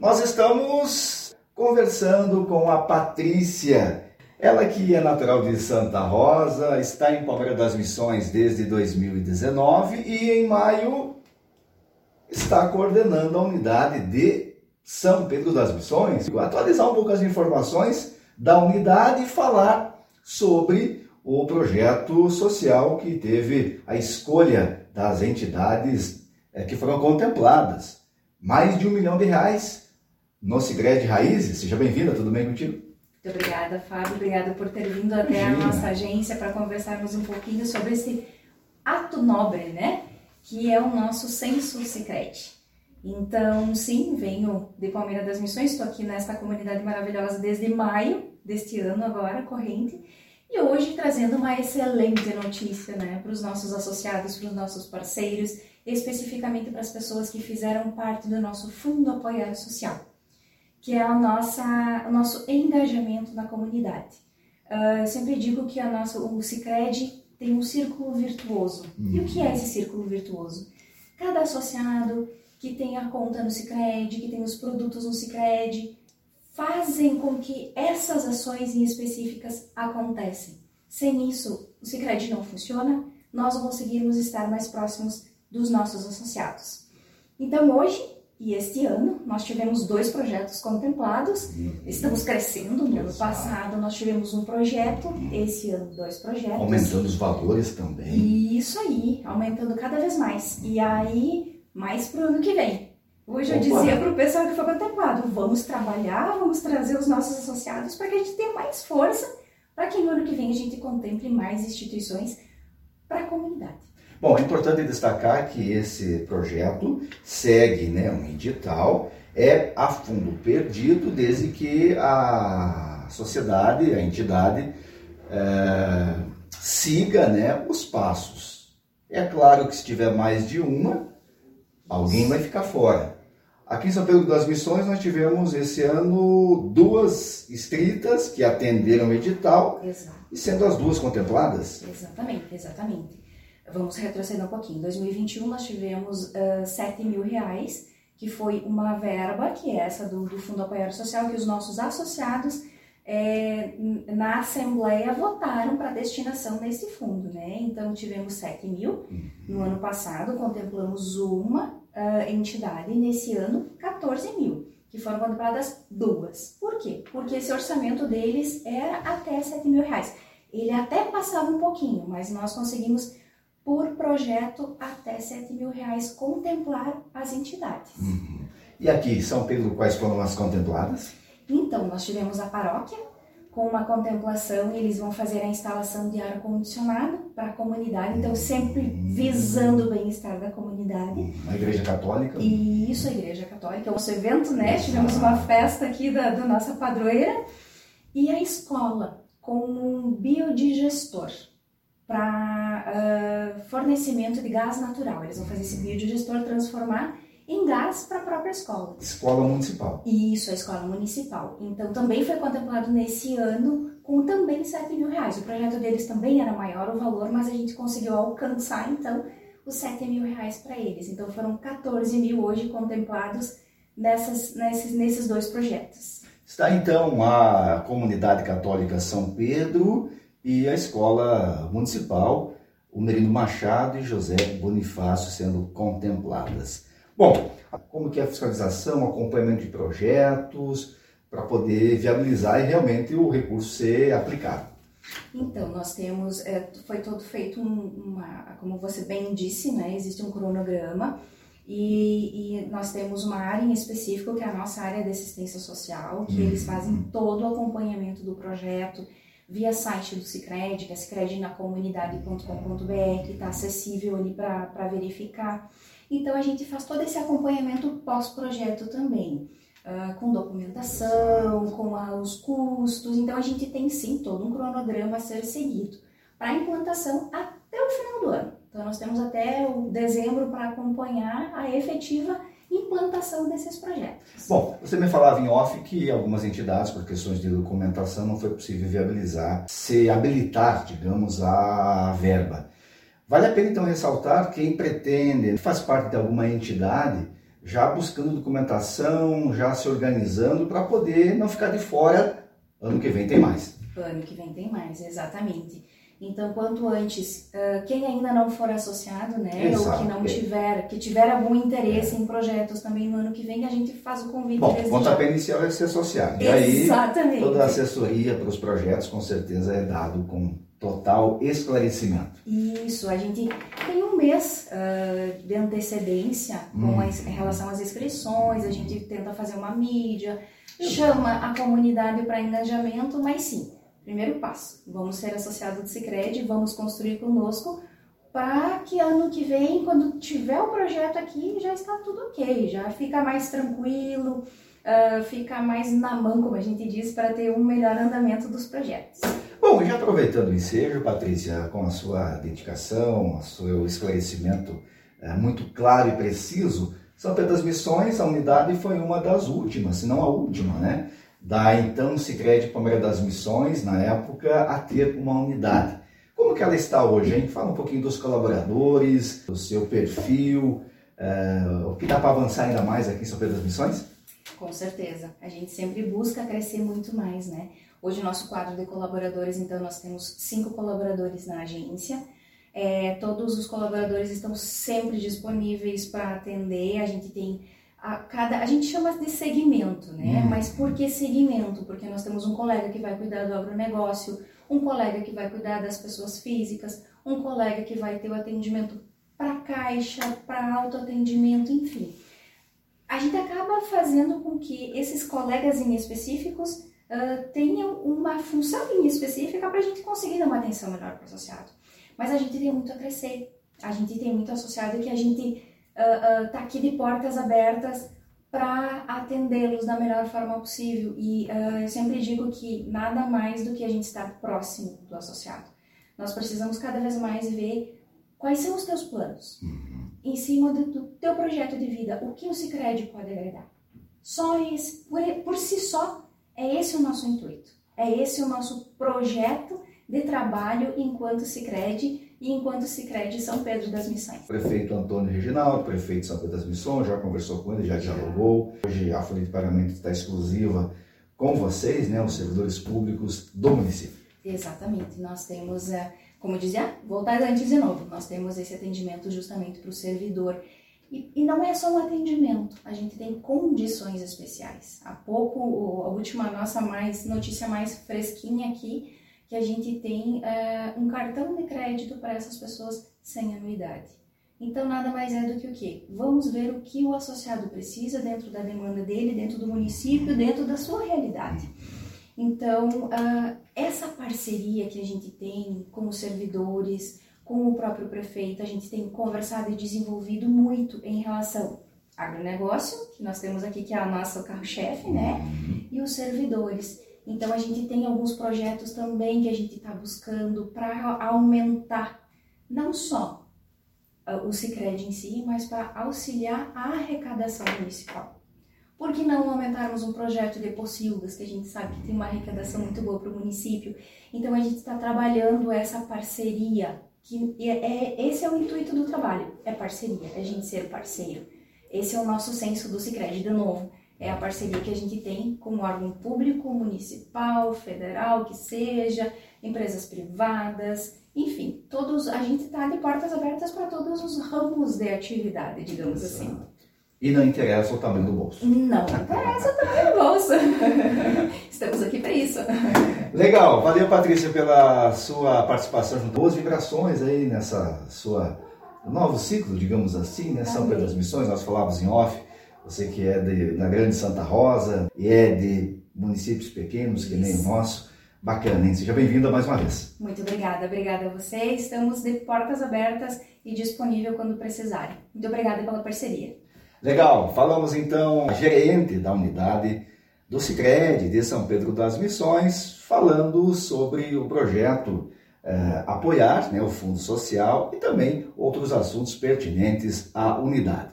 Nós estamos conversando com a Patrícia. Ela que é natural de Santa Rosa, está em Palmeira das Missões desde 2019 e em maio está coordenando a unidade de São Pedro das Missões. Atualizar um pouco as informações da unidade e falar sobre o projeto social que teve a escolha das entidades que foram contempladas. Mais de R$1 milhão no Sicredi Raízes. Seja bem-vinda, tudo bem contigo? Muito obrigada, Fábio. Obrigada por ter vindo até a nossa agência para conversarmos um pouquinho sobre esse ato nobre, né? Que é o nosso Censo Sicredi. Então, sim, venho de Palmeira das Missões, estou aqui nesta comunidade maravilhosa desde maio deste ano agora, corrente, e hoje trazendo uma excelente notícia, né? Para os nossos associados, para os nossos parceiros, especificamente para as pessoas que fizeram parte do nosso Fundo Apoiar Social, que é o nosso engajamento na comunidade. Eu sempre digo que o Sicredi tem um círculo virtuoso. E o que é esse círculo virtuoso? Cada associado que tem a conta no Sicredi, que tem os produtos no Sicredi, fazem com que essas ações em específicas acontecem. Sem isso, o Sicredi não funciona, nós não conseguirmos estar mais próximos dos nossos associados. Então, hoje e este ano, nós tivemos 2 projetos contemplados, estamos crescendo. No ano passado, nós tivemos um projeto, esse ano 2 projetos. Aumentando os valores também. Isso aí, aumentando cada vez mais. E aí, mais para o ano que vem. Hoje eu dizia para o pessoal que foi contemplado, vamos trabalhar, vamos trazer os nossos associados para que a gente tenha mais força, para que no ano que vem a gente contemple mais instituições para a comunidade. Bom, é importante destacar que esse projeto segue, um edital, é a fundo perdido desde que a sociedade, a entidade, siga os passos. É claro que se tiver mais de uma, alguém vai ficar fora. Aqui em São Pedro das Missões nós tivemos esse ano 2 inscritas que atenderam o edital. Exato. E sendo as 2 contempladas. Exatamente. Vamos retroceder um pouquinho. Em 2021 nós tivemos R$7 mil, que foi uma verba, que é essa do Fundo Apoiar Social, que os nossos associados na Assembleia votaram para destinação nesse fundo, né? Então tivemos 7 mil no ano passado, contemplamos uma entidade, e nesse ano 14 mil, que foram contempladas 2. Por quê? Porque esse orçamento deles era até R$7 mil. Ele até passava um pouquinho, mas nós conseguimos, por projeto, até R$7 mil contemplar as entidades. E aqui, São Pedro, quais foram as contempladas? Então, nós tivemos a paróquia, com uma contemplação, e eles vão fazer a instalação de ar-condicionado para a comunidade, então sempre visando o bem-estar da comunidade. A Igreja Católica? Isso, a Igreja Católica. O nosso evento, né? Tivemos uma festa aqui da nossa padroeira. E a escola, com um biodigestor para fornecimento de gás natural. Eles vão fazer esse biodigestor transformar em gás para a própria escola. Escola municipal. Isso, a escola municipal. Então, também foi contemplado nesse ano com também R$7 mil. O projeto deles também era maior o valor, mas a gente conseguiu alcançar, então, os R$7 mil para eles. Então, foram 14 mil hoje contemplados nesses 2 projetos. Está, então, a Comunidade Católica São Pedro e a Escola Municipal, o Merino Machado e José Bonifácio sendo contempladas. Bom, como que é a fiscalização, acompanhamento de projetos, para poder viabilizar e realmente o recurso ser aplicado? Então, nós temos, foi todo feito como você bem disse, né? Existe um cronograma e nós temos uma área em específico, que é a nossa área de assistência social, que eles fazem todo o acompanhamento do projeto via site do Sicredi, que é sicredinacomunidade.com.br, que está acessível ali para verificar. Então, a gente faz todo esse acompanhamento pós-projeto também, com documentação, com os custos. Então, a gente tem, sim, todo um cronograma a ser seguido para a implantação até o final do ano. Então, nós temos até o dezembro para acompanhar a efetiva implantação desses projetos. Bom, você me falava em off que algumas entidades, por questões de documentação, não foi possível viabilizar, se habilitar, digamos, a verba. Vale a pena, então, ressaltar quem pretende, faz parte de alguma entidade, já buscando documentação, já se organizando para poder não ficar de fora. Ano que vem tem mais. Ano que vem tem mais, exatamente. Então, quanto antes, quem ainda não for associado, né, Exato, ou que não tiver algum interesse em projetos também no ano que vem, a gente faz o convite. Bom, o pontapé inicial é ser associado. E aí, toda a assessoria para os projetos, com certeza, é dado com total esclarecimento. Isso, a gente tem um mês de antecedência em relação às inscrições, a gente tenta fazer uma mídia, chama a comunidade para engajamento, mas sim, primeiro passo, vamos ser associados do Sicredi, vamos construir conosco para que ano que vem, quando tiver o projeto aqui, já está tudo ok, já fica mais tranquilo, fica mais na mão, como a gente diz, para ter um melhor andamento dos projetos. Bom, já aproveitando o ensejo, Patrícia, com a sua dedicação, o seu esclarecimento muito claro e preciso, São Pedro das Missões, a unidade foi uma das últimas, se não a última, né? Da então Sicredi Palmeira das Missões, na época, a ter uma unidade. Como que ela está hoje, hein? Fala um pouquinho dos colaboradores, do seu perfil, o que dá para avançar ainda mais aqui em São Pedro das Missões? Com certeza, a gente sempre busca crescer muito mais, né? Hoje, nosso quadro de colaboradores, então, nós temos 5 colaboradores na agência. Todos os colaboradores estão sempre disponíveis para atender. A gente tem a gente chama de segmento, né? Mas por que segmento? Porque nós temos um colega que vai cuidar do agronegócio, um colega que vai cuidar das pessoas físicas, um colega que vai ter o atendimento para caixa, para autoatendimento, enfim. A gente acaba fazendo com que esses colegas em específicos tenham uma função em específica para a gente conseguir dar uma atenção melhor para o associado. Mas a gente tem muito a crescer, a gente tem muito associado que a gente está aqui de portas abertas para atendê-los da melhor forma possível. E eu sempre digo que nada mais do que a gente estar próximo do associado. Nós precisamos cada vez mais ver quais são os teus planos, em cima do teu projeto de vida, o que o Sicredi pode agregar. Só esse, por si só, é esse o nosso intuito, é esse o nosso projeto de trabalho enquanto Sicredi e enquanto Sicredi São Pedro das Missões. Prefeito Antônio Reginaldo, prefeito de São Pedro das Missões, já conversou com ele, já dialogou. Hoje a folha de pagamento está exclusiva com vocês, né, os servidores públicos do município. Exatamente, nós temos, como dizia, voltar antes de novo, nós temos esse atendimento justamente para o servidor. E não é só um atendimento, a gente tem condições especiais. Há pouco, a última nossa notícia mais fresquinha aqui, que a gente tem um cartão de crédito para essas pessoas sem anuidade. Então, nada mais é do que o quê? Vamos ver o que o associado precisa dentro da demanda dele, dentro do município, dentro da sua realidade. Então, essa parceria que a gente tem com os servidores, com o próprio prefeito, a gente tem conversado e desenvolvido muito em relação ao agronegócio, que nós temos aqui, que é o nosso carro-chefe, né? E os servidores. Então, a gente tem alguns projetos também que a gente está buscando para aumentar, não só o Sicredi em si, mas para auxiliar a arrecadação municipal. Por que não aumentarmos um projeto de pocilgas, que a gente sabe que tem uma arrecadação muito boa para o município? Então, a gente está trabalhando essa parceria, que esse é o intuito do trabalho, é parceria, é a gente ser parceiro. Esse é o nosso senso do Sicredi, de novo. É a parceria que a gente tem com o órgão público, municipal, federal, que seja, empresas privadas, enfim, a gente está de portas abertas para todos os ramos de atividade, digamos assim. E não interessa o tamanho do bolso. Não interessa o tamanho do bolso. Estamos aqui para isso. Legal, valeu, Patrícia, pela sua participação. Boas vibrações aí nessa sua novo ciclo, digamos assim, né? São Pedro das Missões, nós falávamos em off. Você que é da Grande Santa Rosa e é de municípios pequenos, que nem o nosso. Bacana, hein? Seja bem-vinda mais uma vez. Muito obrigada a você. Estamos de portas abertas e disponível quando precisarem. Muito obrigada pela parceria. Legal, falamos então a gerente da unidade do Sicredi de São Pedro das Missões, falando sobre o projeto apoiar, né, o Fundo Social e também outros assuntos pertinentes à unidade.